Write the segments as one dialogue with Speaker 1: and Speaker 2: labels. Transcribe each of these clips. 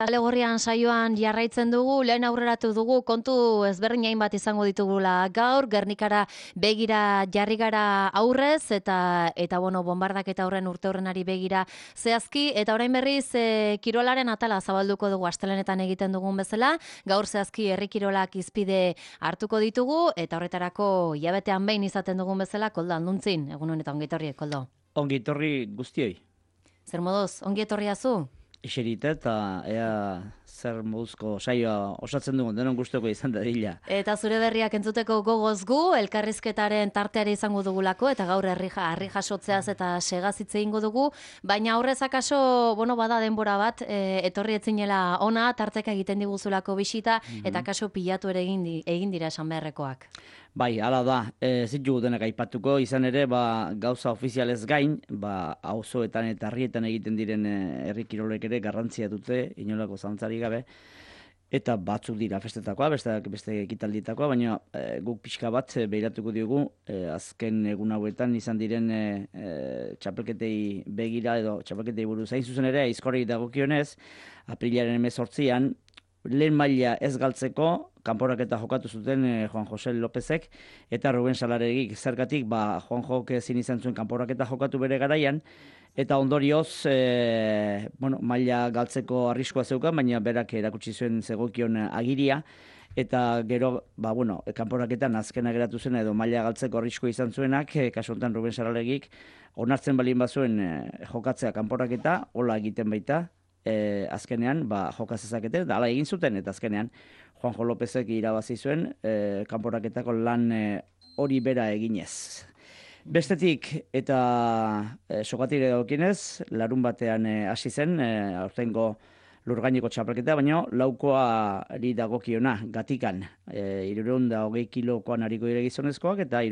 Speaker 1: Alegorrian saioan jarraitzen dugu, lehen aurreratu dugu, kontu ezberdin bat izango ditugula gaur, Gernikara begira jarri gara aurrez, eta bueno, bombardak eta horren urte horrenari begira zehazki, eta orain berriz kirolaren atala zabalduko dugu astelenetan egiten dugun bezala, gaur zehazki herri kirolak izpide hartuko ditugu, eta horretarako hilabetean behin izaten dugun bezala, Koldo Anduntzin, egun honetan ongi etorri, Koldo.
Speaker 2: Ongi etorri guztioi.
Speaker 1: Zer moduz, ongi etorria zu?
Speaker 2: Eserita eta ea zer moduzko saioa osatzen dugun denon gustoko izan dadila.
Speaker 1: Eta zure berriak entzuteko gogoz gu, elkarrizketaren tarteari izango dugulako, eta gaur harri jasotzeaz eta segaz hitz egingo dugu, baina aurrez akaso, bueno, bada denbora bat, etorri etzinela ona, tarteka egiten diguzulako bisita, eta akaso pilatu ere egin dira esan beharrekoak.
Speaker 2: Bai, hala da, zitugu denak aipatuko, izan ere, gauza ofizialez gain, auzoetan eta herrietan egiten diren herri kirolek ere garrantzia dute, inolako zalantzarik gabe, eta batzuk dira festetakoa, beste ekitaldietakoa, baina guk pixka bat behiratuko diogu, azken egun hauetan izan diren txapelketei begira edo txapelketei buruz. Hain zuzen ere, aizkorrei dagokionez, aprilaren 18an, lehen maila ez galtzeko, kanporaketa jokatu zuten Juan Jose Lópezek, eta Ruben Salaregik zergatik, Juan Jok ezin izan zuen kanporaketa jokatu bere garaian, eta ondorioz, maila galtzeko arriskoa zeukan, baina berak erakutsi zuen zegokion agiria, eta gero, kanporaketan azkena geratu zen edo maila galtzeko arriskoa izan zuenak, kasu honetan Ruben Salaregik, onartzen balin bazuen jokatzea kanporaketa, hola egiten baita, azkenean joka zezakete, da hala egin zuten, eta azkenean Juanjo Lópezek irabazi zuen kanporaketako lan hori bera eginez. Bestetik eta sokatire dagokienez, larun batean hasi zen, aurtengo lurgaineko txapelketa, baina laukoari dagokiona, Gatikan, 320 kilokoan hariko dire gizonezkoak, eta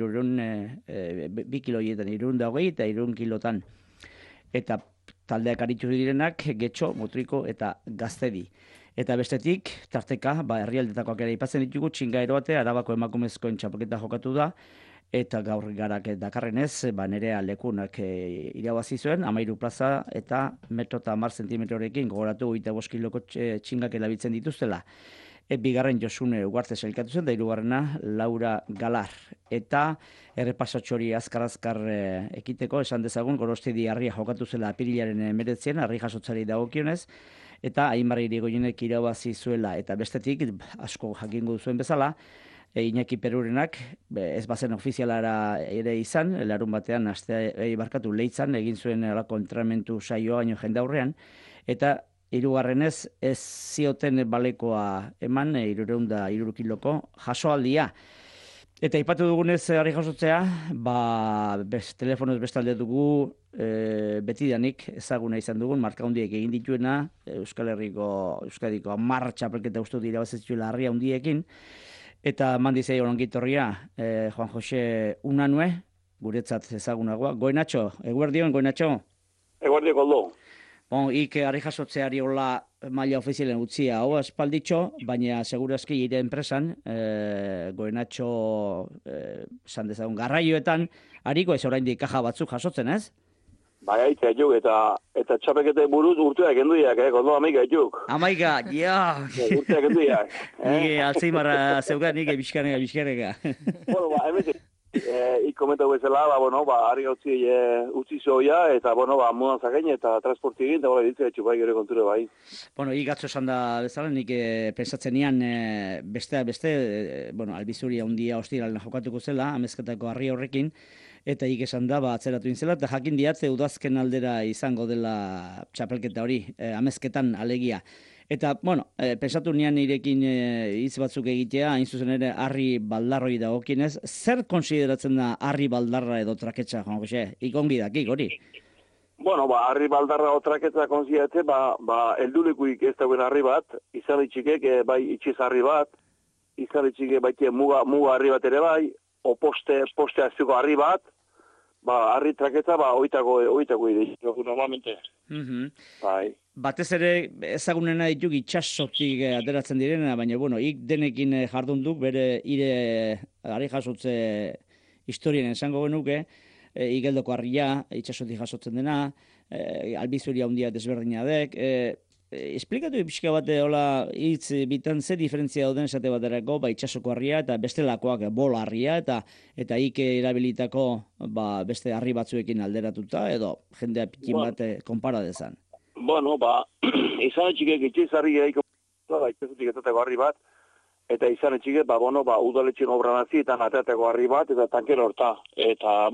Speaker 2: 2 kiloietan, 320 eta 300 kilotan. Eta taldeak aritu direnak, Getxo, Motriko eta Gaztedi. Eta bestetik, tarteka, herrialdetakoak ere aipatzen ditugu, Txinga Eroate, Arabako emakumezkoen txapelketa jokatu da, eta gaur garak dakarrenez, Nerea Lekunak irabazi zuen, 13 plaza eta 1,10 zentimetrorekin, gogoratu 25 kiloko txingak erabiltzen dituztela. Bigarren Josune Ugarte sailkatu zen, da hirugarrena Laura Galar. Eta errepasatxo hori azkar ekiteko, esan dezagun, Gorostidi Arria jokatu zela apirilaren 19, Arri jasotzari dagokionez, eta Aimar Irigoyenek irabazi zuela, eta bestetik, asko jakingo duzuen bezala, Iñaki Perurenak, ez bazen ofizialara ere izan, larun batean, Leitzan, egin zuen alako entrenamentu saioa baino jendaurrean, eta hirugarrenez ez zioten balekoa eman, 300 kiloko jasoaldia. Eta aipatu dugunez harri jasotzea, telefonoz bestalde dugu betidanik ezaguna izan dugun, marka handiek egin dituena, Euskadiko 10 txapelketa uste dira bazetzuela harria handiekin, eta mandizei ongitorria Juan Jose Unanue, guretzat ezagunagoa. Goinatxo, eguerdion, Goinatxo?
Speaker 3: Eguerdio, Koldo.
Speaker 2: Ik harri jasotzeari hola maila ofizialen utzia hau espalditxo, baina segurazki ire enpresan, Goinatxo, esan dezagun, garraioetan, hariko ez oraindik kaja batzuk jasotzen, ez?
Speaker 3: Bai, aitzea juk, eta txapekete buruz urteak enduiak, Koldo, amaika juk.
Speaker 2: Amaika, ja!
Speaker 3: Urteak enduiak.
Speaker 2: Nire altzeimarra zeugan, nire bizkanega.
Speaker 3: Bueno, hemen komentau bezala, harri utzi zoia, eta, mudan zakain, eta transporti egin, eta ditzea etxupai gero konture bai.
Speaker 2: Igatzo esan da bezala, nik pensatzen nian beste, albizuri handia ostiralen jokatuko zela, amezketako harri horrekin, eta esan da, atzeratu inzela, eta jakin diatze udazken aldera izango dela txapelketa hori, amezketan alegia. Eta, pensatu nian nirekin hitz batzuk egitea, hain zuzen ere harri baldarroi dagokienez, zer konsideratzen da harri baldarra edo traketsa, Juan Jose? Ikongi dakik, hori?
Speaker 3: Harri baldarra o traketsa konsideratze, eldulekuik ez dagoen harri bat, izalitxikek bai itxiz harri bat, izalitxikek baitie muga harri bat ere bai, o poste aztuko harri bat, harri traketsa, oitako ideiko, normalmente. Bai.
Speaker 2: Batez ere ezagunena dituk itxasotik ateratzen direna, baina, ik denekin jardun duk, bere harri jasotze historien esango genuke, igeldoko harria, itxasotik jasotzen dena, albizuria handia desberdina dek, esplikatu pixka bat, hola, hitz bitan ze diferentzia dauden esate baterako, itxasoko harria eta bestelakoak bol harria eta ike erabilitako beste harri batzuekin alderatuta edo jendea pikin bat konpara dezan.
Speaker 3: Bueno, izan etxikek itxiz harria itxasutik etateko harri bat, eta izan etxikek, udaletxen obran hazi eta ateateko harri bat, eta tankero horta. Eta,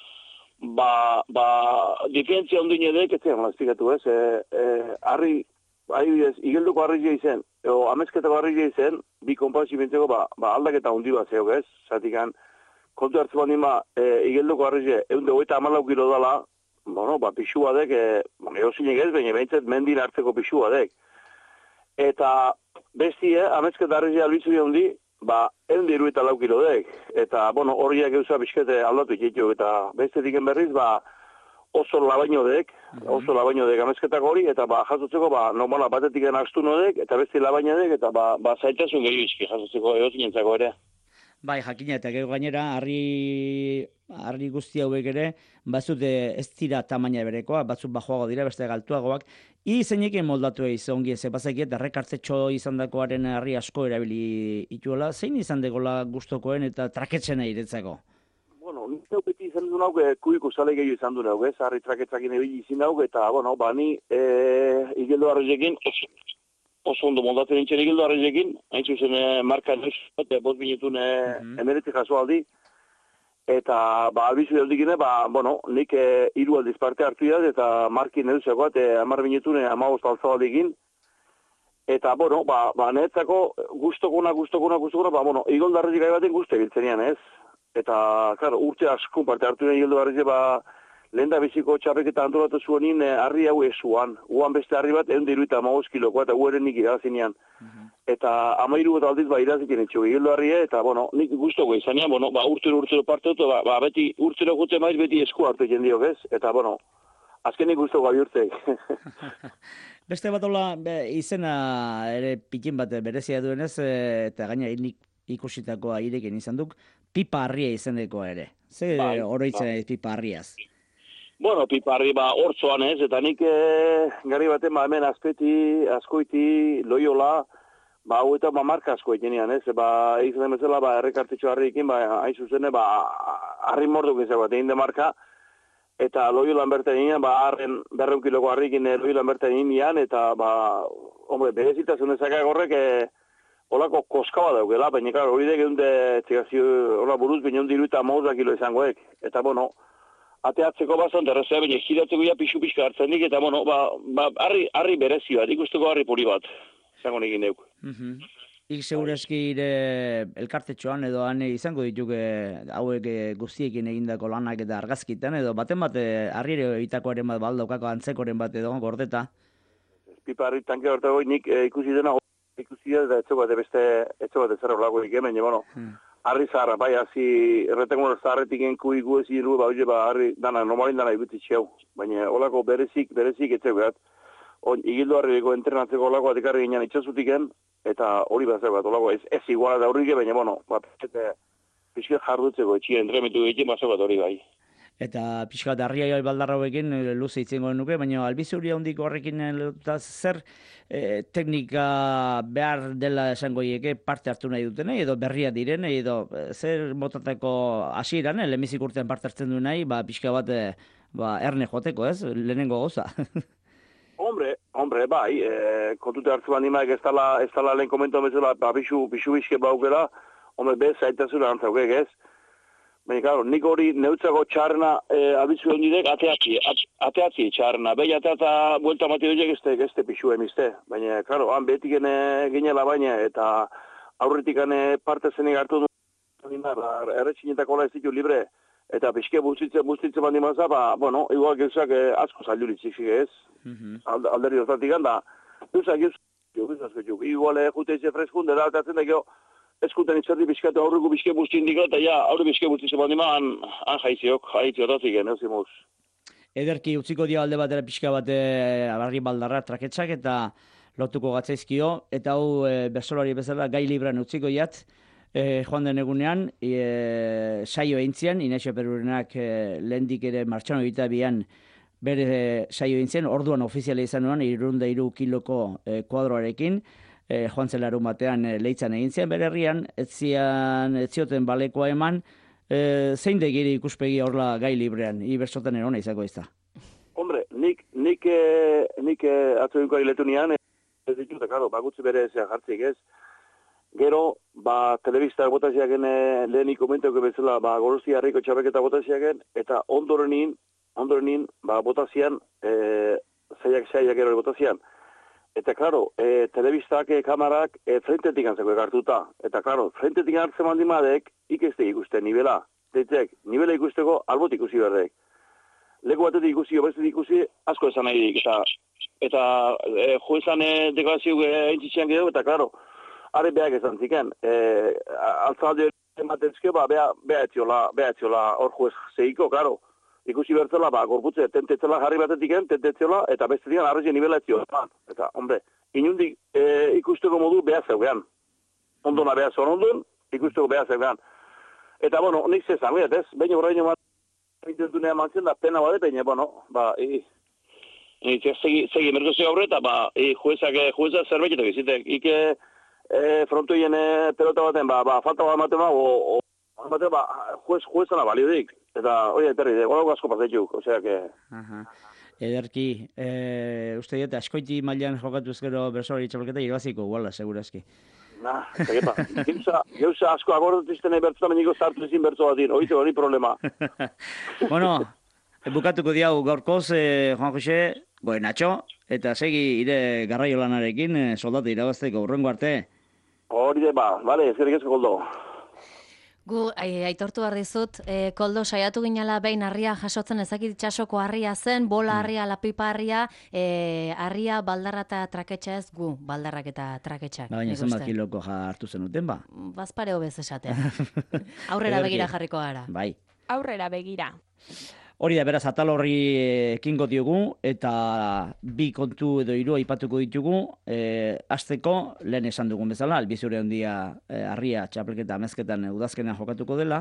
Speaker 3: diferentzia ondine dek, ez zegoen esplikatu ez, harri, igelduko harri izen, o amezketako harri izen, bi konpartzimentzeko aldaketa hundi bat zeok ez, zatikan, kontu hartzu bandima, igelduko harri eunde 54 kilo dala, pixua dek, eosinek ez, baina behintzat mendin hartzeko pixua dek. Eta bestie, amezketa harri albizuri hundi, eunde 74 kilo dek. Eta, horiak eusa pixkete aldatu ikitu, eta beste diken berriz, oso labaino dek amezketako hori, eta jasotzeko, normala batetik astu nodek, eta beste labaino dek, eta zaitasun gehiu izki jasotzeko egozinentzako ere.
Speaker 2: Bai, jakina, eta gero gainera, harri guzti hauek ere, batzut ez dira tamaina berekoa, batzut bajoago dira, beste galtuagoak. Zeinekin moldatu ongi ez, bazakiet, errekartzetxo izan dakoaren harri asko erabili ituela, zein izan degola gustokoen eta traketzen iretzako?
Speaker 3: Ninteu beti izan du nauk, kuiko sale gehiago izan du nauk, harri traketzakin ebili izin nauk, eta, ni igeldo harrizekin, oso ondo moldatzen nintzen igeldo harrizekin, hain zuzen marka neus, eta 5 minutun emeretik jaso aldi, eta, albizu aldikine, nik 3 aldiz parte hartu dut, eta marki neusako, eta 10 minutun 15 alzo aldikin, eta, netzako guztokuna, igeldo harrizik gai baten guzti biltzenian, ez? Eta, klaro, urte askun parte hartu nahi geldo harrize, lehen da biziko txapeketa antolatu zuenin harri hau esuan. Uan beste harri bat, 175 kilokoa, eta ueren nik irazinean. Eta 13 bat aldiz iraziken etxo geldo harrie, eta, nik guztoko izanean, urtero parte dut, beti urtero gute maiz beti esku hartu jendiok ez, eta, azkenik guztoko abiurtek.
Speaker 2: Beste bat hola, izena ere pikin bat berezia duenez, eta gaina ikusitakoa irekin izan duk, pipa harria izendekoa ere. Ze oroitzen pipa harriaz?
Speaker 3: Pipa harri hortzoan ez, eta nik gari baten hemen askoiti, loiola, hau eta marka asko etenean ez, izan bezala errekartetxo harriekin, hain zuzene, harri morduk ez bat egin de marka, eta loiolan bertan egin, harren 200 kiloko harrikin loiolan bertan egin, eta, berezitasun ezakak horrek, holako koskaba daukela, baina hori dek egunde hola buruz, baina 150 kilo izangoek. Eta, ateatzeko bazan, derrezea, baina giratzeko ja pixu-pixka hartzen dik, eta, harri berezio bat, ikusteko harri puri bat, izango nekin deuk.
Speaker 2: Ik segurazki elkartetxoan edo han izango dituk hauek guztiekin egindako lanak eta argazkitan, edo baten bat harri egitakoaren bat, baldaukako antzekoren bat edo gordeta.
Speaker 3: Pipa harri tanke hortako nik ikusi dena, ikusi da etxo bat ezerra olakoik hemen, harri zaharra, hazi erretengular zaharretik enku ezin dugu, harri dana, normalin dana ikuti txeu, baina olako berezik etxeu bat. Igildo harriko entrenatzeko olako atekarri ginen itxasutiken, eta hori bat zeu bat, olako ez iguala da horrik, baina, pixket jardutzeko etxia entremetu egiten bat zeu bat hori bai.
Speaker 2: Eta pixkat harria baldarra hauekin luze itzengo nuke, baina albizuri handiko horrekin zer teknika behar dela esango hieke parte hartu nahi dutenei, edo berria direnei, edo zer motatako hasieran, lehenbizik urtean parte hartzen du nahi, pixka bat erne joteko, ez? Lehenengo goza.
Speaker 3: Hombre, bai, kontute hartzu bandimaek ez tala lehen komentu bezala, pixu bizke baukela, bez zaitazura antzaukek, ez? Baina, claro, nik hori neutzako txarna abizu hondidek ateatzi txarna. Behi ateata buelta mati horiek ez te pixu emizte. Baina, claro, han behetik ginela baina eta aurretik parte zenik hartu du erretxinetako ez ditu libre eta pixke bustitzen bandi maza, igual geuzak asko zailuritzik ez. Alderri hortatik handa. Geuzak, igual juteize freskun, dela altatzen da eskuten itzerdi bizkatu aurreko bizke busti indiko, eta aurre bizke busti zepan dima, han jaiziok, hortatik zimuz.
Speaker 2: Ederki, utziko dio alde batera pixka bate abarri baldarra traketsak eta lotuko gatzaizkio, eta hau bersolari bezala gai libran utziko jat, joan den egunean, saio eintzian, Inaxio Perurenak lehendik ere martxano egita bian bere saio egin zen, orduan ofiziala izan nuen, 303 kiloko kuadroarekin, joan zen larun batean leitzan egin zen, bere herrian, ez zioten balekoa eman, zein degiri ikuspegi horla gai librean, ibertsotan erona izako izta?
Speaker 3: Hombre, nik atzoinkoa hiletu nian, ez ditut, karo, bakutzi bere zean jartzik ez. Gero, telebista botaziaken lehenik komenteko bezala, Gorosti Harriko txapelketa botaziaken, eta ondorenin, botazian, zaiak gero botazian. Eta, klaro, telebistak, kamarak, frentetik antzeko ekartuta. Eta, klaro, frentetik hartzen mandimadek, ikeste ikusten, nivela. Deitzek, nivela ikusteko, albot ikusi berdek. Leku batetik ikusi, obestetik ikusi, asko esan nahi dik. Eta juezan deklarazio entzitzean gero, eta, klaro, are behak esan ziken. Altzalde ematentzke, beha etziola hor juez zeiko, klaro. Ikusi bertzela, gorputze, tentetzela jarri batetiken, tentetzela, eta bestetik arrezien nivela etziola. Eta, hombre, inundik ikusteko modu beha zeugean. Ondona beha zeugean ondun, ikusteko beha zeugean. Eta, bueno, nik zezan, ez? Baina horrein intentunea mantzen da, pena bade, baina, segi merkozio aurre, eta, jueza zerbetetak izitek. Ike frontoien pelota baten, falta bat ematen, juezana baliodik. Eta, oia, eterri, golago asko pasetuk, osea que...
Speaker 2: Ederki, uste dut, askoiti mailan jokatu ezkero bersolari txapelketa irabaziko, guala, segurazki.
Speaker 3: Geuza asko agordatizten bertzuta meniko zartu ezin bertzo batin, oite hori problema.
Speaker 2: Bueno, bukatuko diau gaurkoz, Juan Jose, Nacho, eta segi ire garraio lanarekin, soldate irabazteko, urrengo arte.
Speaker 3: Hori bale, ezkerrik ezko Koldo.
Speaker 1: Gu, aitortu behar dizut, Koldo, saiatu ginala behin harria jasotzen ezakit itxasoko harria zen, bola harria, lapipa harria, harria baldarra eta traketxa ez, gu, baldarrak eta traketxak.
Speaker 2: Baina zenbat kiloko hartu zenuten, ba?
Speaker 1: Bazpare hobez esaten. Aurrera begira jarriko gara.
Speaker 2: Bai.
Speaker 4: Aurrera begira.
Speaker 2: Hori da, beraz, atal horri ekingo diogu, eta bi kontu edo hiru aipatuko ditugu, hasteko lehen esan dugun bezala, albizure handia harria txapelketa amezketan udazkenean jokatuko dela,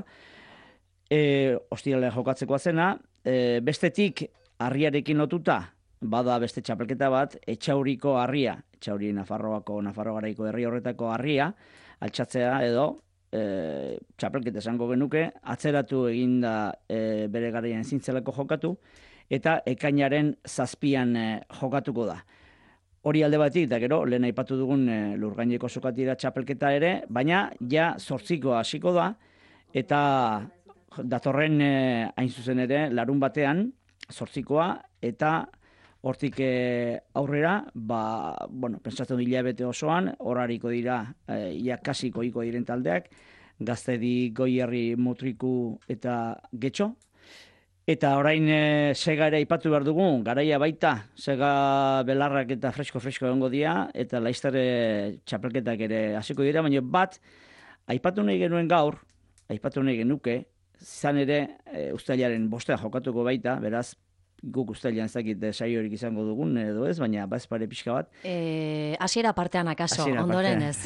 Speaker 2: ostiralean jokatzeko zena, bestetik harriarekin lotuta, bada beste txapelketa bat, Etxauriko harria, Etxauri Nafarro Garaiko herri horretako harria, altxatzea edo, txapelketa esango genuke, atzeratu eginda bere garaian ezintzelako jokatu, eta ekainaren 7an jokatuko da. Hori alde batik, da gero, lehen aipatu dugun lurgaineko sokatira txapelketa ere, baina ja 8 hasiko da, eta datorren hain zuzen ere, larun batean, 8 eta hortik aurrera, pentsatzen hilabete osoan, horariko dira, kasiko iko diren taldeak, Gaztedi, Goierri, Mutriku eta Getxo. Eta orain sega ere aipatu behar dugu, garaia baita, sega belarrak eta fresko egongo dira, eta laiztare txapelketak ere hasiko dira, baina bat, aipatu nahi genuen gaur, aipatu nahi genuke, zan ere uztailaren 5 jokatuko baita, beraz, guk uztailean zakit saiorik izango dugun edo ez, baina bazpare pixka bat.
Speaker 1: Hasiera partean akaso, ondoren ez.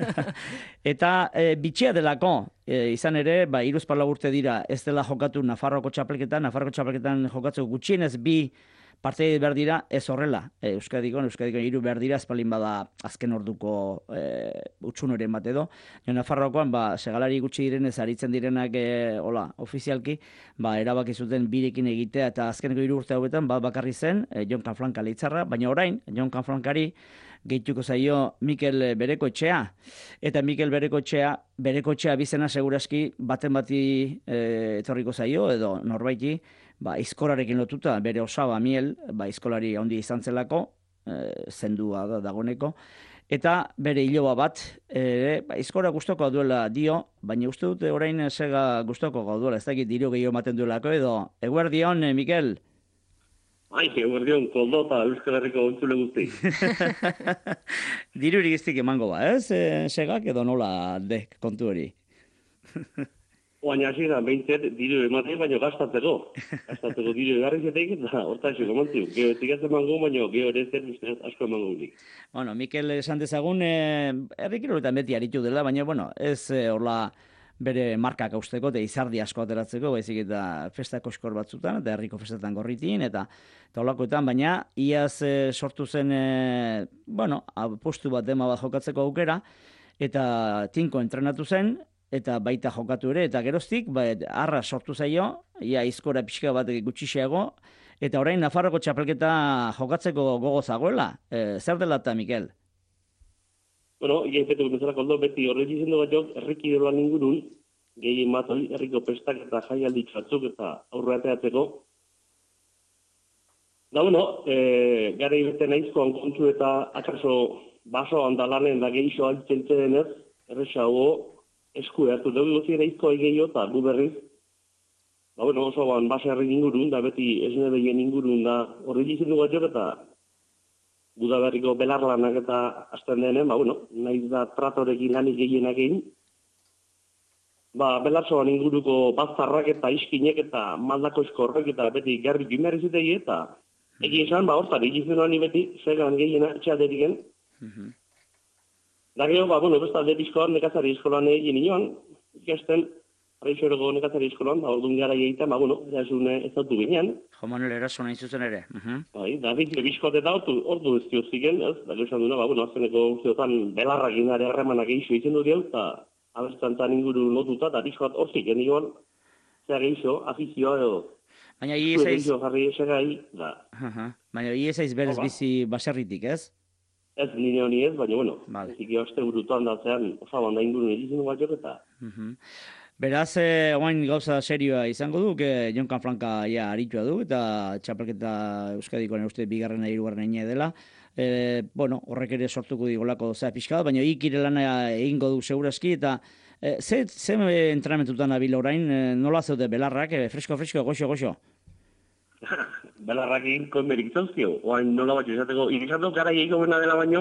Speaker 2: Eta bitxia delako, izan ere, 3 urte dira ez dela jokatu Nafarroko txapelketan jokatzu gutxienez 2 parte behar dira, ez horrela. Euskadikon 3 behar dira, espalin bada azken orduko utxunoren bat edo. Nafarrokoan, segalari gutxi direnez aritzen direnak ofizialki, erabaki zuten 2rekin egitea, eta azkeneko 3 urte hauetan, bakarri zen, Jon Kanfranka leitzarra, baina orain, Jon Kanfrankari gehituko zaio Mikel Berekoetxea. Eta Mikel Berekoetxea bizena seguraski baten bati etorriko zaio, edo norbaiti, izkolarekin lotuta, bere osaba Miel, izkolari handi izan zelako, zendua dagoneko, eta bere hiloba bat, izkora gustoko duela dio, baina uste dute orain sega gustoko duela, ez dakit diru gehiago ematen duelako edo. Eguerdion, Mikel?
Speaker 5: Eguerdion, Koldo eta Euskal Herriko ontzule guzti.
Speaker 2: Dirurik iztik emango ez? Segak edo nola kontu hori?
Speaker 5: Baina hasi da, behintzet, diru ematen, baina gastatzeko. Gastatzeko diru egarrizetek, eta horta esiko emantzio. Geo etikaz emango, baina geo ere zer asko emango unik.
Speaker 2: Mikel esan dezagun, herrikiroletan beti aritu dela, baina, ez horla bere markak hausteko eta izardi asko ateratzeko, baizik eta festa koskor batzutan, eta herriko festetan gorritin, eta holakoetan, baina iaz sortu zen, postu bat dema bat jokatzeko aukera, eta tinko entrenatu zen, eta baita jokatu ere, eta geroztik, arra sortu zaio, ia izkora pixka bat gutxixiago, eta orain Nafarroko txapelketa jokatzeko gogo zagoela. Zer dela eta, Mikel?
Speaker 5: Bueno, iaipeteko bezala koldo, beti horreti zendu bat jok, errikirolan ingurun, gehien bat hori, herriko pestak eta jaialdi txatzuk eta aurreateatzeko. Da, gara ibeten aizkoan kontu eta akaso basoan dalanen da gehixo altzen denez, erresago esku hartu dugu gozien aizkoa gehiago eta gu berriz. Da, oso baserri ingurun, da beti esne behien ingurun da horreti zendu bat jok eta Gudaberriko belarlanak eta azten denen, nahiz da tratorekin lanik gehienak egin. Belarzoan inguruko bazarrak eta iskinek eta maldako eskorrek eta beti garri gimerri zitegi eta egin esan, hortan egin honi beti, zegan gehiena txaderiken. Da gero, besta depizkoan nekazari eskolan egin inoan, ikasten, Reixoroko nekazari eskolan, orduan gara egiten, erasune ez dautu ginean.
Speaker 2: Jo Manuel Eraso nahi zuzen ere.
Speaker 5: Da, bizkote da, ordu ez dio zigen, da gero duna, azkeneko urteotan belarrak inare harremanak egixo izen du diau, eta abertzantzan inguru lotuta, eta bizkoat hor zigen igual, zera geixo, afizioa edo,
Speaker 2: baina iesaiz...
Speaker 5: jarri esegai, da.
Speaker 2: Baina iesaiz berez bizi baserritik, ez?
Speaker 5: Ez, nire honi ez, baina, zikio aste burutuan datzean, osaban da inguru egizien bat jok, eta...
Speaker 2: Beraz, oain gauza serioa izango du, Jon Kanfranka ja aritua du, eta txapelketa Euskadikoan uste bigarrena hirugarrena dela. Horrek ere sortuko digolako zea pixka, baina ikire lana egingo du segurazki, eta ze entrenamentutan abil orain, nola zeude belarrak, fresko, goxo?
Speaker 5: Belarrak egin koimerik zauzkio, oain nola bat izateko, irizateko gara egiko bena dela baino,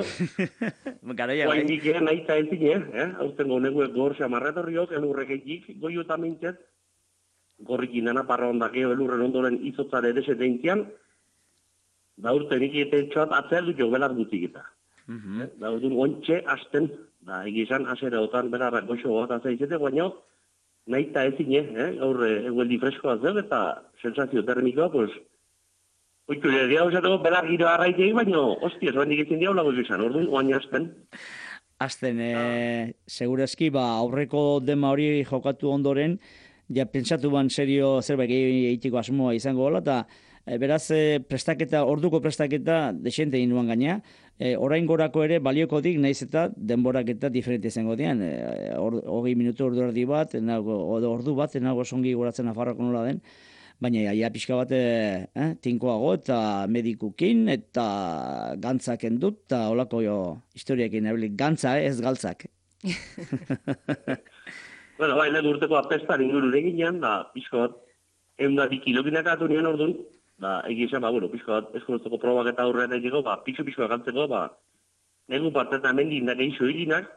Speaker 5: oain dikera nahi eta ez zine, hauztengo neguek gor xamarretorriok, elurrek egik, goio eta mintzet, gorrikin dana parra ondakeo elurren ondoren izotzare edeset eintzian, da urten ikite txoat atzea dut jo belar gutik eta. Da urten ontxe hasten, da egizan asere otan belarrak goxo bat atzea izate, baino, nahi eta ez zine, gaur egueldi freskoa zeu eta sensazio termikoa, oitu dira hausateko belar giroa arraitegi, baina, hostia, zoan dikitzen diau lagu izan, orduan, oain hasten.
Speaker 2: Hasten, segurazki, aurreko dema hori jokatu ondoren, ja pentsatu ban serio zerbait egiteko asmoa izango gola, eta beraz, orduko prestaketa desente egin duan gaina, orain gorako ere baliokotik naiz eta denborak eta diferente izango dian. 20 minutu ordu erdi bat, ordu bat, nago songi goratzen Nafarroako nola den, baina ja pixka bat tinkoago eta medikukin eta gantzak endut, eta holako historiakin gantza, ez galtzak.
Speaker 5: Lehen urteko apestar inguru eginean, pixko bat, 102 kilokinak atu nien orduan, egizan, pixko bat, eskolozteko probak eta aurrean egiko, pixko gantzeko, negun partetan hemendik indak egixo hilinak,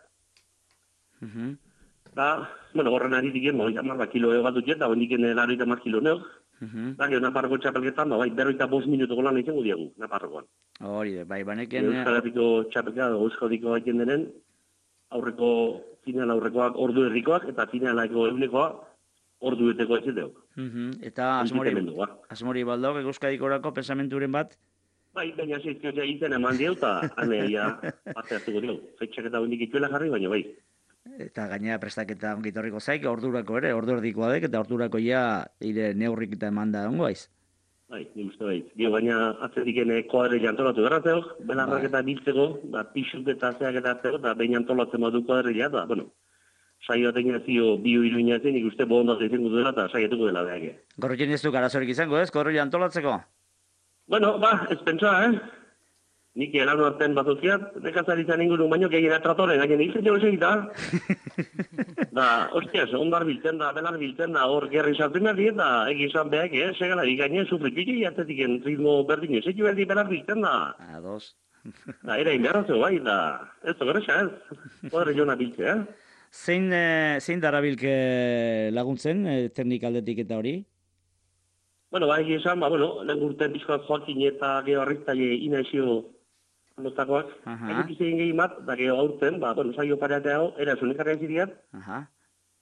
Speaker 5: horren ari diken, 10 kilo egatut jet, da hondiken 80 kilo neok, gero Nafarroko txapelketan, berroita 5 minutuko lan izango diagu, Nafarrokoan.
Speaker 2: Hori, baneken...
Speaker 5: Euskal Herriko txapelketa, Euskadiko egiten denen, aurreko final aurrekoak ordu errikoak, eta finalako eunekoa ordu eteko etxeteok.
Speaker 2: Eta asmori baldauk, Euskadikorako pensamenturen bat?
Speaker 5: Baina zizkiotzea egiten eman diau, eta aneia parte hartuko diau. Fetxak eta hondik ituela jarri, baina bai.
Speaker 2: Eta gainera prestaketa ongitorriko zaik, ordurako ere, ordu erdikoa dek, eta ordurako ja neurrik eta eman da ongo aiz.
Speaker 5: Ni uste bai. Baina atzetiken koadre jantolatu garratzeok, belarrak eta biltzeko, pixuk eta zeak eta hartzeko, eta behin antolatzen badu koadre ja, saio atekin zio bio iruinatzen, ikuste bohondaz izango duela eta saietuko dela behake.
Speaker 2: Gorrotien ez du garazorik izango ez, koadre antolatzeko?
Speaker 5: Ez pentsa, Nik elan artean bazuzkiat, nekazarizan inguru baino gehiena tratoren, haien hiltzen jo segita. Hostias, ondar biltzen da, belar biltzen da, hor gerri sartzen berdi, eta egizan behak, segalari gaine, sufrikiki, atzetik ritmo berdin, seku berdi belar biltzen da.
Speaker 2: Ados.
Speaker 5: Era inberrazio bai, ez togeresa ez, podre jona biltze,
Speaker 2: Zein darabilke laguntzen, teknikaldetik eta hori?
Speaker 5: Egizan, lehen urten pixkoak joakin eta geoarriztaile inaizio notakoak. Egin egin gehi bat, da geho aurten, saio pareatea hau, erasun ekarriak ziriat.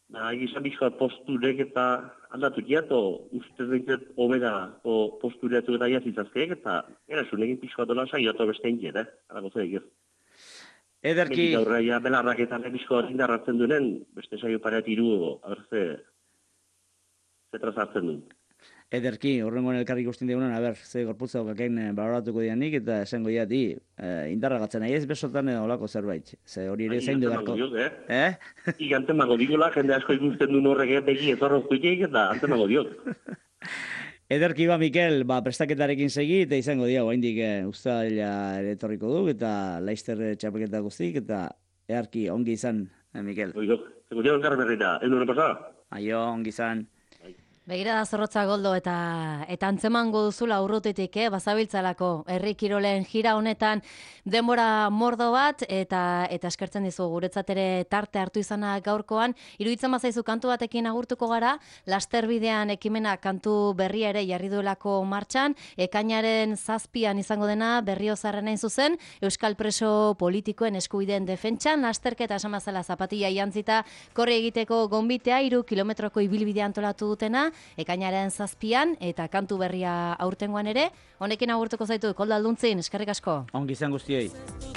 Speaker 5: Gizan bizkoat posturek eta aldatu diat, ustez dintzet omega postureatu eta jazizazkeek, eta erasun egin bizkoat dola saioatu beste inget, Arago zer egir.
Speaker 2: Ederki...
Speaker 5: Metik aurreia belarrak eta bizkoat indarratzen duenen, beste saio pareat iru, abertze, zetraz hartzen duen.
Speaker 2: Ederki, horrengoen elkarrik ustien digunan, ze gorputza okakein baloratuko dianik, eta esango diati, indarragatzen nahi ez besotan olako zerbait. Ze hori ere zain du beharko.
Speaker 5: Igantzen mago diola, jende asko ikusten duen horrek begi etorroztu ikeik, eta antzen mago diot.
Speaker 2: Ederki Mikel, prestaketarekin segi, eta izango dia, oraindik uztaila ere etorriko du, eta Laster txapelketa guztik, eta earki ongi izan, Mikel.
Speaker 5: Oidok, zeko dian elkarra berrita, egun pasada?
Speaker 2: Aio, ongi izan.
Speaker 1: Begira da Zorrotza Goldo eta antzemango duzula urrutetik, bazabiltzalako herri kirolen jira honetan denbora mordo bat eta eskertzen dizu guretzat ere tarte hartu izana gaurkoan. Iruditzen bazaizu kantu batekin agurtuko gara, Laster bidean ekimena kantu berria ere jarri duelako martxan, ekainaren 7an izango dena Berriozarren hain zuzen, Euskal preso politikoen eskubideen defentsan, lasterketa esan bazala zapatilla jantzita korri egiteko gonbitea 3 kilometroko ibilbidea antolatu dutena, ekainaren 7an eta kantu berria aurtengoan ere. Honekin agurtuko zaitu Koldo Alduntzin, eskerrik asko.
Speaker 2: Ongi izan guztiei.